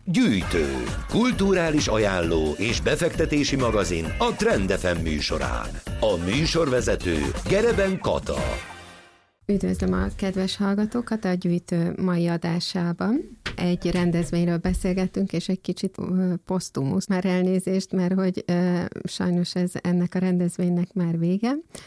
Gyűjtő, kulturális ajánló és befektetési magazin a Trend FM műsorán. A műsorvezető Gereben Kata. Üdvözlöm a kedves hallgatókat a Gyűjtő mai adásában. Egy rendezvényről beszélgettünk, és egy kicsit posztumusz, már elnézést, mert hogy sajnos ennek a rendezvénynek már vége.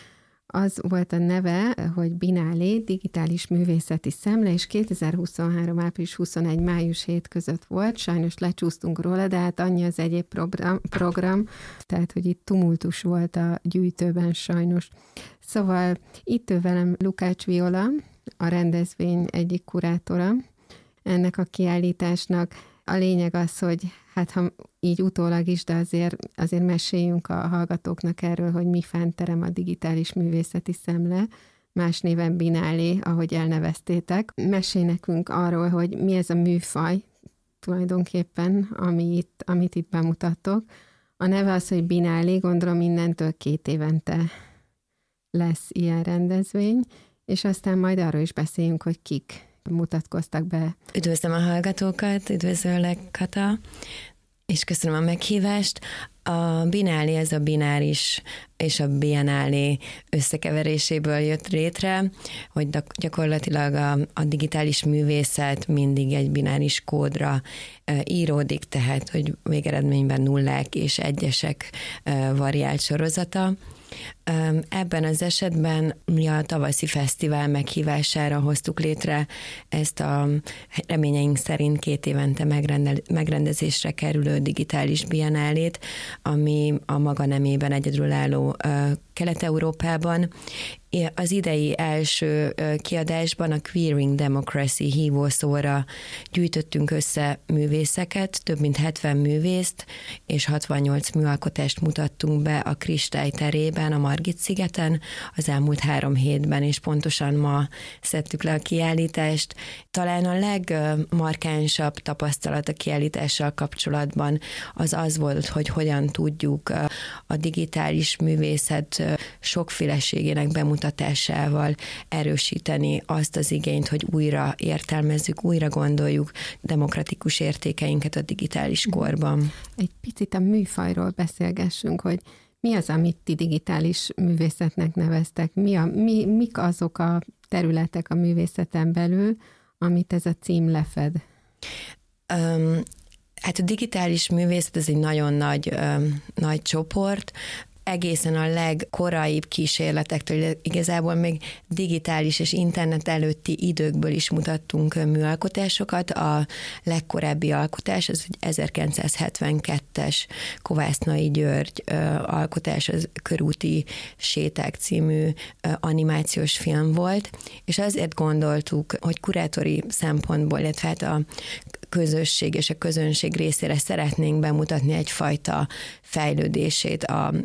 Az volt a neve, hogy Binálé, digitális művészeti szemle, és 2023. április 21. május 7 között volt. Sajnos lecsúsztunk róla, de hát annyi az egyéb program, tehát hogy itt tumultus volt a gyűjtőben sajnos. Szóval itt ő velem Lukács Viola, a rendezvény egyik kurátora ennek a kiállításnak. A lényeg az, hogy hát ha így utólag is, de azért meséljünk a hallgatóknak erről, hogy mi fánterem a digitális művészeti szemle, más néven Binálé, ahogy elneveztétek. Mesélj nekünk arról, hogy mi ez a műfaj tulajdonképpen, amit itt bemutattok. A neve az, hogy Binálé, gondolom innentől 2 évente lesz ilyen rendezvény, és aztán majd arról is beszéljünk, hogy kik mutatkoztak be. Üdvözlöm a hallgatókat, üdvözöllek Kata, és köszönöm a meghívást. A Binálé, ez a bináris és a biennálé összekeveréséből jött létre, hogy gyakorlatilag a digitális művészet mindig egy bináris kódra íródik, tehát hogy végeredményben nullák és egyesek variált sorozata. Ebben az esetben mi a tavaszi fesztivál meghívására hoztuk létre ezt a reményeink szerint 2 évente megrendezésre kerülő digitális biennálét, ami a maga nemében egyedülálló Kelet-Európában. Az idei első kiadásban a Queering Democracy hívószóra gyűjtöttünk össze művészeket, több mint 70 művészt, és 68 műalkotást mutattunk be a Kristály terében, a Margit-szigeten az elmúlt 3 hétben, és pontosan ma szedtük le a kiállítást. Talán a legmarkánsabb tapasztalat a kiállítással kapcsolatban az volt, hogy hogyan tudjuk a digitális művészet sokféleségének bemutatásával erősíteni azt az igényt, hogy újra értelmezzük, újra gondoljuk demokratikus értékeinket a digitális korban. Egy picit a műfajról beszélgessünk, hogy mi az, amit ti digitális művészetnek neveztek? Mik azok a területek a művészeten belül, amit ez a cím lefed? Hát a digitális művészet ez egy nagyon nagy csoport, egészen a legkoraibb kísérletektől, igazából még digitális és internet előtti időkből is mutattunk műalkotásokat. A legkorábbi alkotás, az egy 1972-es Kovásznai György alkotás, az Körúti séták című animációs film volt, és azért gondoltuk, hogy kurátori szempontból, illetve hát a közösség és a közönség részére szeretnénk bemutatni egyfajta fejlődését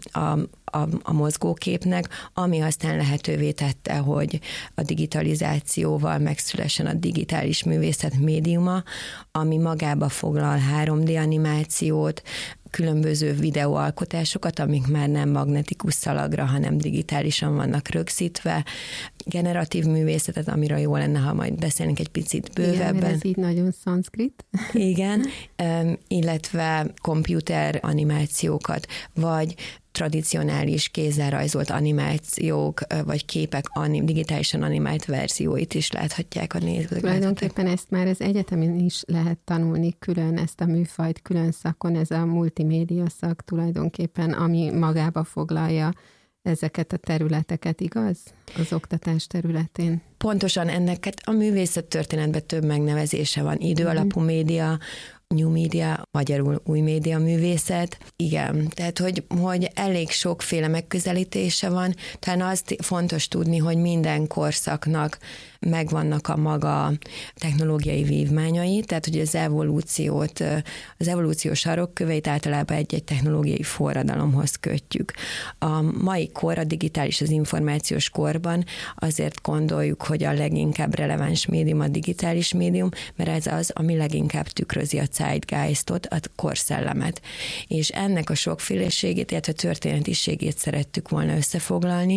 a mozgóképnek, ami aztán lehetővé tette, hogy a digitalizációval megszülessen a digitális művészet médiuma, ami magába foglal 3D animációt, különböző videóalkotásokat, amik már nem magnetikus szalagra, hanem digitálisan vannak rögzítve, generatív művészetet, amiről jó lenne, ha majd beszélünk egy picit bővebben. Igen, ez így nagyon szanszkrit. Igen, illetve komputer animációkat, vagy tradicionális kézzel rajzolt animációk, vagy képek digitálisan animált verzióit is láthatják a nézők. Tulajdonképpen ezt már az egyetemen is lehet tanulni külön, ezt a műfajt külön szakon, ez a multimédia szak tulajdonképpen, ami magába foglalja ezeket a területeket, igaz? Az oktatás területén. Pontosan ennek a művészettörténetben több megnevezése van. Időalapú média, new media, magyarul új média művészet. Igen, tehát hogy elég sokféle megközelítése van. Talán azt fontos tudni, hogy minden korszaknak megvannak a maga technológiai vívmányai, tehát hogy az evolúció sarokköveit általában egy technológiai forradalomhoz kötjük. A mai kor, a digitális, az információs korban azért gondoljuk, hogy a leginkább releváns médium a digitális médium, mert ez az, ami leginkább tükrözi a zeitgeistot, a korszellemet. És ennek a sokféleségét, illetve történetiségét szerettük volna összefoglalni.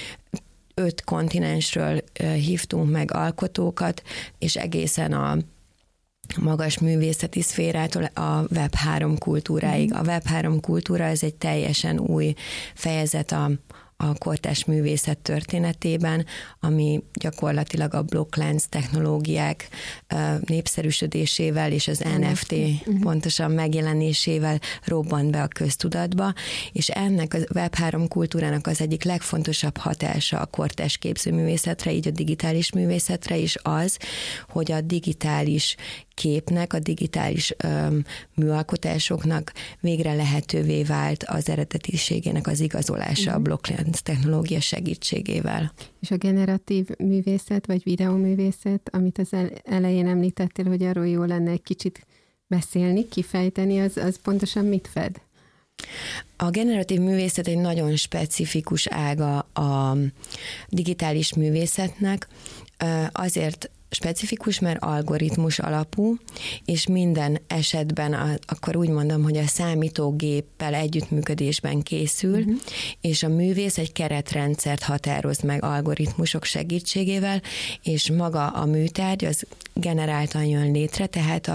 5 kontinensről hívtunk meg alkotókat, és egészen magas művészeti szférától a Web3 kultúráig. A Web3 kultúra ez egy teljesen új fejezet a kortárs művészet történetében, ami gyakorlatilag a blokklánc technológiák népszerűsödésével és az NFT pontosan megjelenésével robbant be a köztudatba, és ennek a Web3 kultúrának az egyik legfontosabb hatása a kortárs képzőművészetre, így a digitális művészetre is az, hogy a digitális képnek, a digitális műalkotásoknak végre lehetővé vált az eredetiségének az igazolása a blokklánc technológia segítségével. És a generatív művészet, vagy videóművészet, amit az elején említettél, hogy arról jó lenne egy kicsit beszélni, kifejteni, az pontosan mit fed? A generatív művészet egy nagyon specifikus ága a digitális művészetnek, azért specifikus, mert algoritmus alapú, és minden esetben akkor úgy mondom, hogy a számítógéppel együttműködésben készül, és a művész egy keretrendszert határoz meg algoritmusok segítségével, és maga a műtárgy az generáltan jön létre, tehát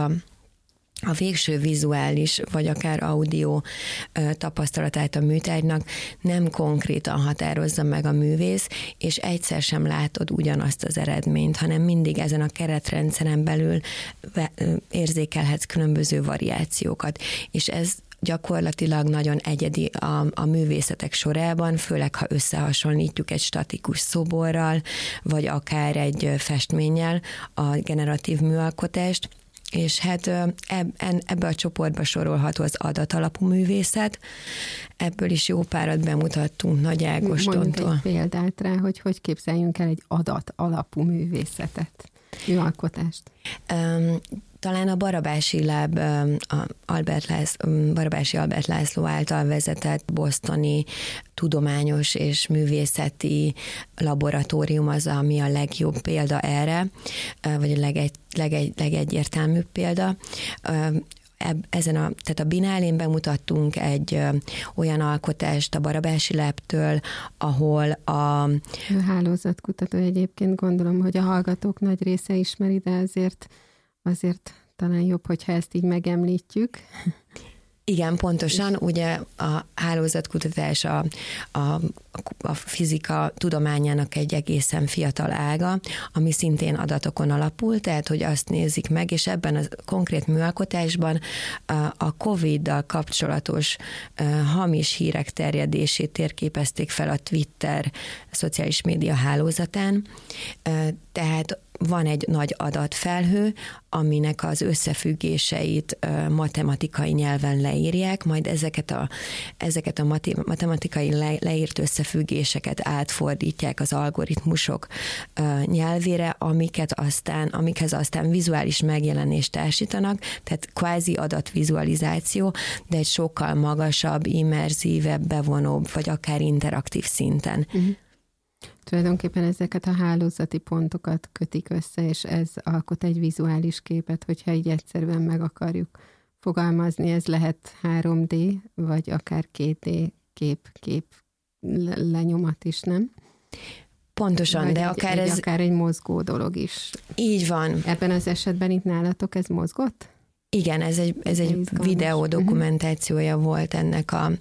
a végső vizuális, vagy akár audio tapasztalatát a műtárgynak nem konkrétan határozza meg a művész, és egyszer sem látod ugyanazt az eredményt, hanem mindig ezen a keretrendszeren belül érzékelhetsz különböző variációkat. És ez gyakorlatilag nagyon egyedi a művészetek sorában, főleg ha összehasonlítjuk egy statikus szoborral, vagy akár egy festménnyel a generatív műalkotást. És hát ebbe a csoportba sorolható az adatalapú művészet. Ebből is jó párat bemutattunk Nagy Ágostontól. Mondjuk egy példát rá, hogy képzeljünk el egy adatalapú művészetet, műalkotást. Talán a Barabási Lab, Barabási Albert László által vezetett bostoni tudományos és művészeti laboratórium az, ami a legjobb példa erre, vagy a legegyértelműbb példa. Tehát a Binálén bemutattunk egy olyan alkotást a Barabási Labtől, ahol a hálózatkutató egyébként, gondolom, hogy a hallgatók nagy része ismeri, de azért talán jobb, hogyha ezt így megemlítjük. Igen, pontosan, ugye a hálózatkutatás a fizika tudományának egy egészen fiatal ága, ami szintén adatokon alapul, tehát hogy azt nézik meg, és ebben a konkrét műalkotásban a COVID-dal kapcsolatos hamis hírek terjedését térképezték fel a Twitter szociális média hálózatán, tehát van egy nagy adatfelhő, aminek az összefüggéseit matematikai nyelven leírják, majd ezeket a matematikai leírt összefüggéseket átfordítják az algoritmusok nyelvére, amikhez aztán vizuális megjelenést társítanak, tehát kvázi adatvizualizáció, de egy sokkal magasabb, immerzívebb, bevonóbb, vagy akár interaktív szinten. Tulajdonképpen ezeket a hálózati pontokat kötik össze, és ez alkot egy vizuális képet, hogyha így egyszerűen meg akarjuk fogalmazni, ez lehet 3D, vagy akár 2D kép lenyomat is, nem? Pontosan, vagy de akár egy mozgó dolog is. Így van. Ebben az esetben itt nálatok ez mozgott? Igen, ez egy videó dokumentációja volt ennek a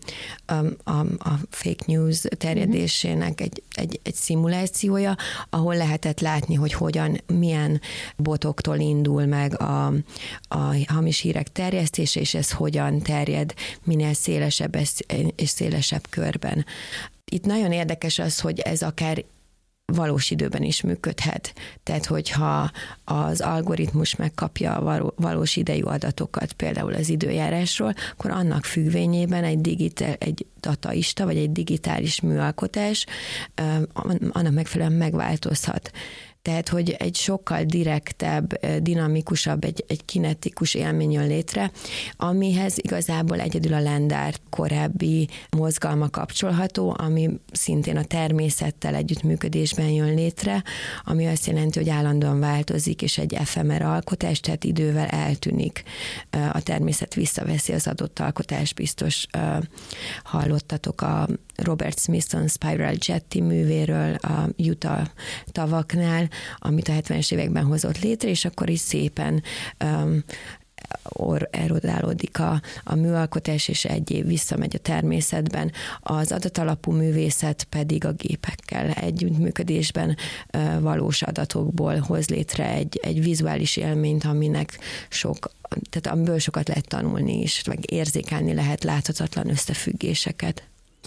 fake news terjedésének egy szimulációja, ahol lehetett látni, hogy milyen botoktól indul meg a hamis hírek terjesztése, és ez hogyan terjed minél szélesebb és szélesebb körben. Itt nagyon érdekes az, hogy ez akár valós időben is működhet. Tehát, hogyha az algoritmus megkapja a valós idejű adatokat, például az időjárásról, akkor annak függvényében egy dataista, vagy egy digitális műalkotás annak megfelelően megváltozhat. Tehát, hogy egy sokkal direktebb, dinamikusabb, egy kinetikus élmény jön létre, amihez igazából egyedül a Lendár korábbi mozgalma kapcsolható, ami szintén a természettel együttműködésben jön létre, ami azt jelenti, hogy állandóan változik, és egy efemer alkotás, tehát idővel eltűnik. A természet visszaveszi az adott alkotást, biztos hallottatok Robert Smithson Spiral Jetty művéről a Utah tavaknál, amit a 70-es években hozott létre, és akkor is szépen erodálódik a műalkotás, és egy év visszamegy a természetben. Az adatalapú művészet pedig a gépekkel együttműködésben valós adatokból hoz létre egy vizuális élményt, tehát amiből sokat lehet tanulni is, meg érzékelni lehet láthatatlan összefüggéseket.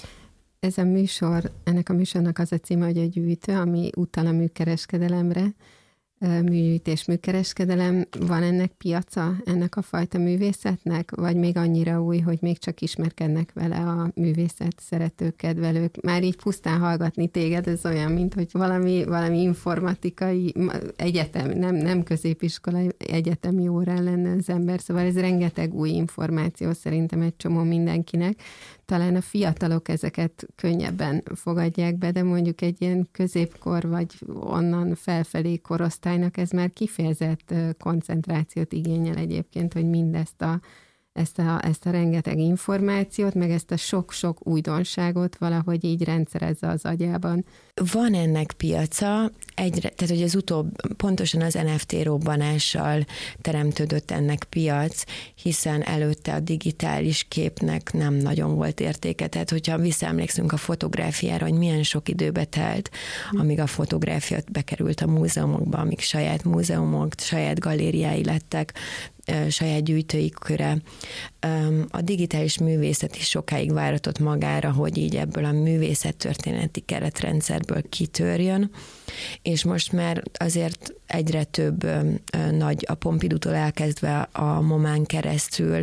Ennek a műsornak az a címe, hogy a gyűjtő, ami utal a műkereskedelemre, műgyűjtés, műkereskedelem. Van ennek piaca, ennek a fajta művészetnek, vagy még annyira új, hogy még csak ismerkednek vele a művészet szeretők, kedvelők? Már így pusztán hallgatni téged, ez olyan, mint hogy valami informatikai egyetem, nem középiskolai egyetemi órán lenne az ember, szóval ez rengeteg új információ szerintem egy csomó mindenkinek. Talán a fiatalok ezeket könnyebben fogadják be, de mondjuk egy ilyen középkor, vagy onnan felfelé korosztálynak ez már kifejezett koncentrációt igényel egyébként, hogy mindezt ezt a rengeteg információt, meg ezt a sok-sok újdonságot valahogy így rendszerezze az agyában. Van ennek piaca, tehát hogy pontosan az NFT robbanással teremtődött ennek piac, hiszen előtte a digitális képnek nem nagyon volt értéke. Tehát, hogyha visszaemlékszünk a fotográfiára, hogy milyen sok időbe telt, amíg a fotográfia bekerült a múzeumokba, amíg saját múzeumok, saját galériái lettek, saját gyűjtői köre. A digitális művészet is sokáig váratott magára, hogy így ebből a művészettörténeti keretrendszerből kitörjön, és most már azért egyre több nagy, a Pompidou-tól elkezdve a MoMA-n keresztül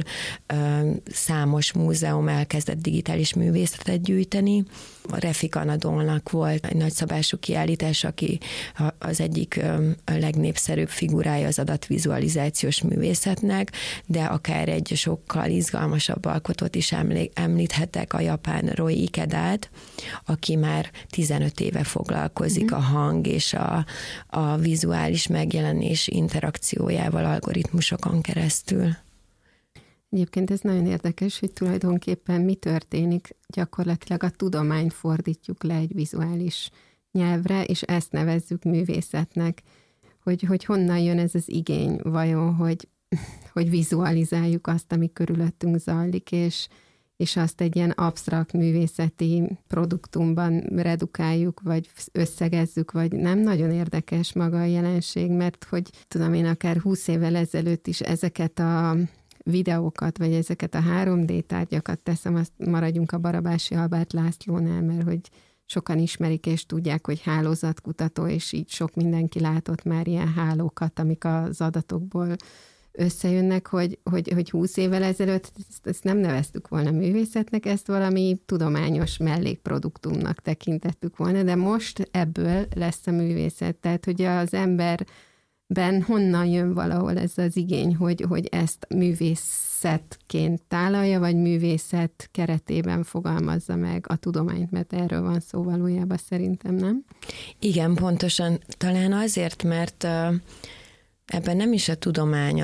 számos múzeum elkezdett digitális művészetet gyűjteni. A Refik Anadolnak volt egy nagyszabású kiállítás, aki az egyik legnépszerűbb figurája az adatvizualizációs művészetnek, de akár egy sokkal izgalmasabb alkotót is említhetek, a japán Roi Ikedát, aki már 15 éve foglalkozik a hang és a vizuális megjelenés interakciójával algoritmusokon keresztül. Egyébként ez nagyon érdekes, hogy tulajdonképpen mi történik, gyakorlatilag a tudományt fordítjuk le egy vizuális nyelvre, és ezt nevezzük művészetnek, hogy honnan jön ez az igény vajon, hogy vizualizáljuk azt, ami körülöttünk zajlik, és azt egy ilyen absztrakt művészeti produktumban redukáljuk, vagy összegezzük, vagy nem nagyon érdekes maga a jelenség, mert hogy tudom én, akár 20 évvel ezelőtt is ezeket a videókat, vagy ezeket a 3D tárgyakat teszem, azt maradjunk a Barabási Albert Lászlónál, mert hogy sokan ismerik és tudják, hogy hálózatkutató, és így sok mindenki látott már ilyen hálókat, amik az adatokból összejönnek, hogy 20 évvel ezelőtt ezt nem neveztük volna művészetnek, ezt valami tudományos mellékproduktumnak tekintettük volna, de most ebből lesz a művészet. Tehát, hogy az emberben honnan jön valahol ez az igény, hogy ezt művészetként tálalja, vagy művészet keretében fogalmazza meg a tudományt, mert erről van szó valójában szerintem, nem? Igen, pontosan. Talán azért, mert ebben nem is a tudomány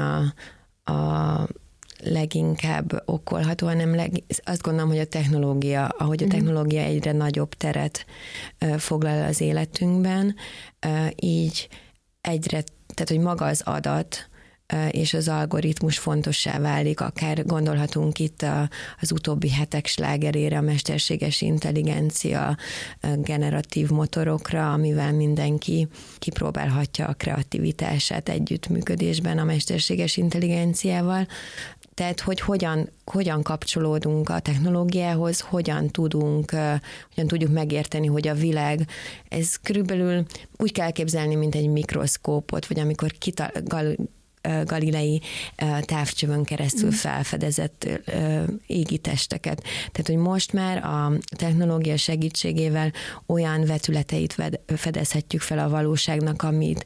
a leginkább okolható, hanem azt gondolom, hogy a technológia, ahogy a technológia egyre nagyobb teret foglal az életünkben, így egyre, tehát hogy maga az adat és az algoritmus fontossá válik, akár gondolhatunk itt az utóbbi hetek slágerére, a mesterséges intelligencia, generatív motorokra, amivel mindenki kipróbálhatja a kreativitását együttműködésben a mesterséges intelligenciával. Tehát, hogy hogyan kapcsolódunk a technológiához, hogyan tudjuk megérteni, hogy a világ, ez körülbelül úgy kell képzelni, mint egy mikroszkópot, vagy amikor Galilei távcsövön keresztül felfedezett égi testeket. Tehát, hogy most már a technológia segítségével olyan vetületeit fedezhetjük fel a valóságnak,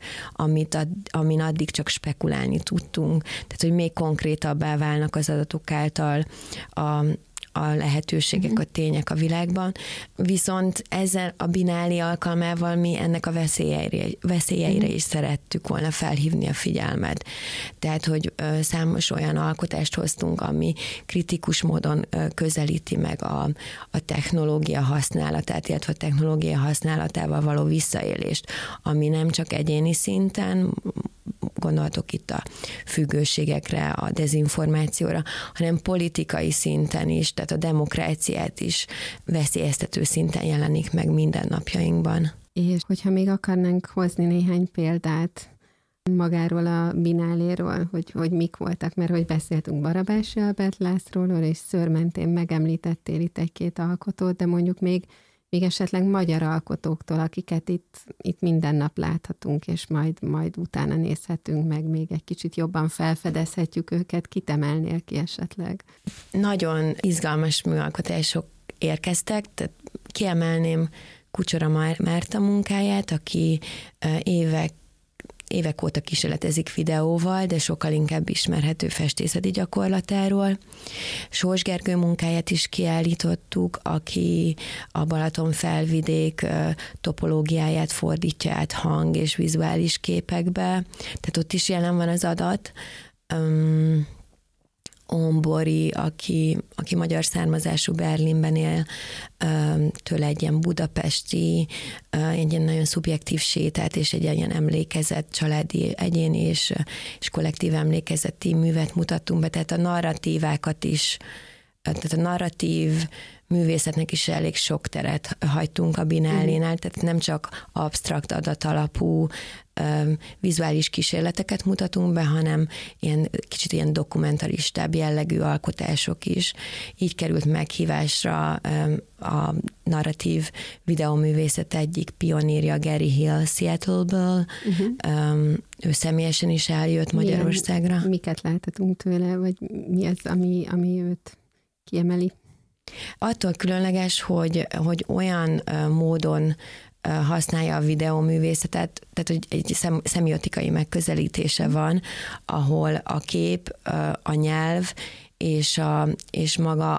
amin addig csak spekulálni tudtunk. Tehát, hogy még konkrétabbá válnak az adatok által a lehetőségek, a tények a világban, viszont ezzel a Bináli alkalmával mi ennek a veszélyeire is szerettük volna felhívni a figyelmet. Tehát, hogy számos olyan alkotást hoztunk, ami kritikus módon közelíti meg a technológia használatát, illetve a technológia használatával való visszaélést, ami nem csak egyéni szinten, gondoltok itt a függőségekre, a dezinformációra, hanem politikai szinten is, tehát a demokráciát is veszélyeztető szinten jelenik meg mindennapjainkban. És hogyha még akarnánk hozni néhány példát magáról a Bináléról, hogy mik voltak, mert hogy beszéltünk Barabási Albert Lászlóról, és szőrmentén megemlítettél itt egy-két alkotót, de mondjuk még esetleg magyar alkotóktól, akiket itt minden nap láthatunk, és majd utána nézhetünk meg, még egy kicsit jobban felfedezhetjük őket, kit emelnél ki esetleg? Nagyon izgalmas műalkotások érkeztek, tehát kiemelném Kucsora Márta munkáját, aki évek óta kísérletezik videóval, de sokkal inkább ismerhető festészeti gyakorlatáról. Sós Gergő munkáját is kiállítottuk, aki a Balaton-felvidék topológiáját fordítja át hang és vizuális képekbe, tehát ott is jelen van az adat. Ombori, aki magyar származású, Berlinben él, tőle egy ilyen budapesti, egy ilyen nagyon szubjektív sétát és egy ilyen emlékezet, családi, egyéni és kollektív emlékezeti művet mutattunk be, tehát a narratívákat is, tehát a narratív művészetnek is elég sok teret hagytunk a Binálénál, tehát nem csak absztrakt adatalapú vizuális kísérleteket mutatunk be, hanem kicsit ilyen dokumentaristább jellegű alkotások is. Így került meghívásra a narratív videóművészet egyik pionírja, Gary Hill Seattle-ből. Ő személyesen is eljött Magyarországra. Miket láthatunk tőle, vagy mi az, ami őt kiemeli? Attól különleges, hogy olyan módon használja a videóművészetet, tehát hogy egy szemiotikai megközelítése van, ahol a kép, a nyelv és maga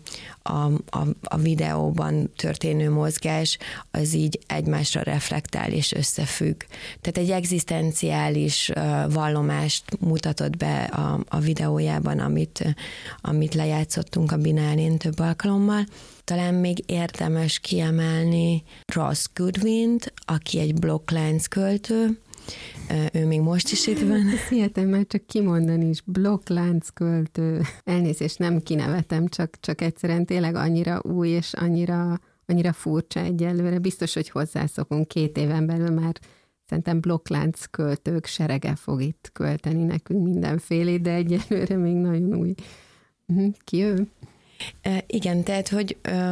a videóban történő mozgás az így egymásra reflektál és összefügg. Tehát egy egzisztenciális vallomást mutatott be a videójában, amit lejátszottunk a Binálén több alkalommal. Talán még érdemes kiemelni Ross Goodwint, aki egy blokklánc költő, ő még most is itt van. Ezt hihetem már csak kimondani is, blokkláncköltő. Elnézést, nem kinevetem, csak egyszerűen tényleg annyira új és annyira furcsa egyelőre. Biztos, hogy hozzászokunk 2 éven belül már szerintem blokkláncköltők serege fog itt költeni nekünk mindenfélét, de egyelőre még nagyon új. Ki ő? Igen, tehát, hogy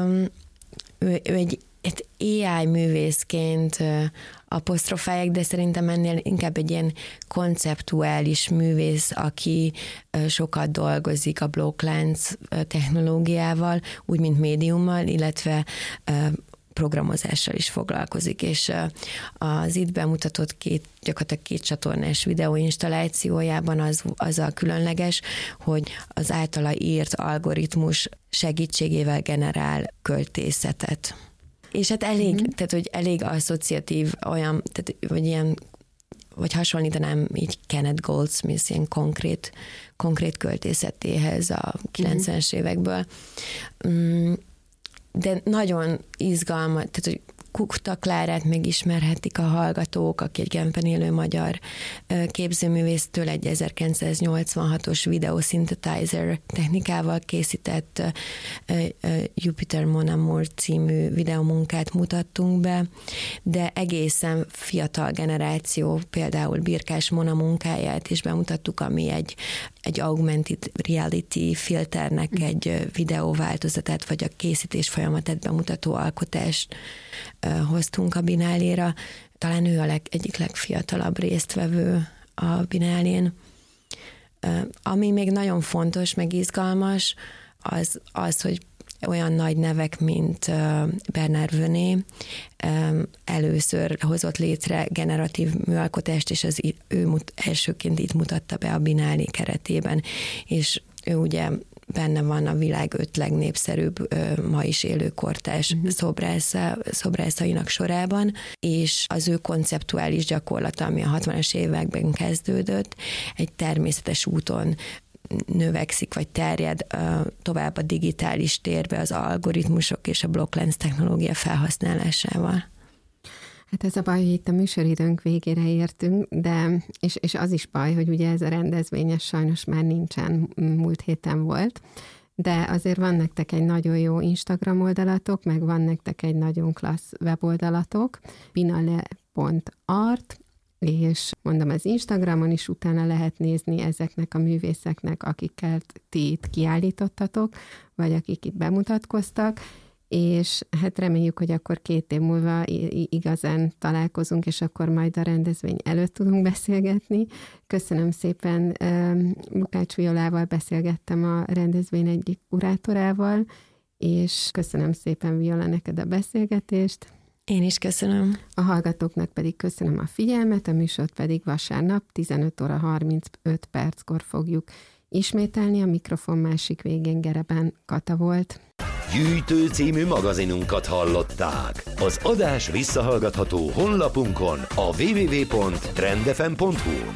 ő egy AI művészként apostrofálják, de szerintem ennél inkább egy ilyen konceptuális művész, aki sokat dolgozik a blokklánc technológiával, úgy, mint médiummal, illetve programozással is foglalkozik, és az itt bemutatott gyakorlatilag 2 csatornás videóinstallációjában az a különleges, hogy az általa írt algoritmus segítségével generál költészetet. És hát tehát, hogy elég asszociatív olyan, tehát, vagy hasonlítanám így Kenneth Goldsmith ilyen konkrét költészetéhez a 90-es évekből. De nagyon izgalmas, tehát, hogy Kukta Klárát megismerhetik a hallgatók, aki egy Genfben élő magyar képzőművésztől egy 1986-os videosynthesizer technikával készített Jupiter Mon Amour című videomunkát mutattunk be, de egészen fiatal generáció, például Birkás Mona munkáját is bemutattuk, ami egy augmented reality filternek egy videóváltozatát, vagy a készítés folyamatát bemutató alkotást hoztunk a Bináléra. Talán ő egyik legfiatalabb résztvevő a Binálén. Ami még nagyon fontos, meg izgalmas, az, hogy olyan nagy nevek, mint Bernard Venet először hozott létre generatív műalkotást, és ő elsőként itt mutatta be a Binálé keretében, és ő ugye benne van a világ 5 legnépszerűbb ma is élő kortárs szobrászainak sorában, és az ő konceptuális gyakorlata, ami a 60-as években kezdődött, egy természetes úton növekszik, vagy terjed tovább a digitális térbe az algoritmusok és a blokklánc technológia felhasználásával. Hát ez a baj, hogy itt a műsoridőnk végére értünk, de és az is baj, hogy ugye ez a rendezvény sajnos már nincsen, múlt héten volt, de azért van nektek egy nagyon jó Instagram oldalatok, meg van nektek egy nagyon klassz weboldalatok, binale.art, és mondom, az Instagramon is utána lehet nézni ezeknek a művészeknek, akikkel ti itt kiállítottatok, vagy akik itt bemutatkoztak, és hát reméljük, hogy akkor 2 év múlva igazán találkozunk, és akkor majd a rendezvény előtt tudunk beszélgetni. Köszönöm szépen, Lukács Violával beszélgettem a rendezvény egyik kurátorával, és köszönöm szépen, Viola, neked a beszélgetést. Én is köszönöm. A hallgatóknak pedig köszönöm a figyelmet, a műsort pedig vasárnap 15 óra 35 perckor fogjuk ismételni. A mikrofon másik végén Gereben Kata volt. Gyűjtő című magazinunkat hallották. Az adás visszahallgatható honlapunkon, a www.trendfm.hu.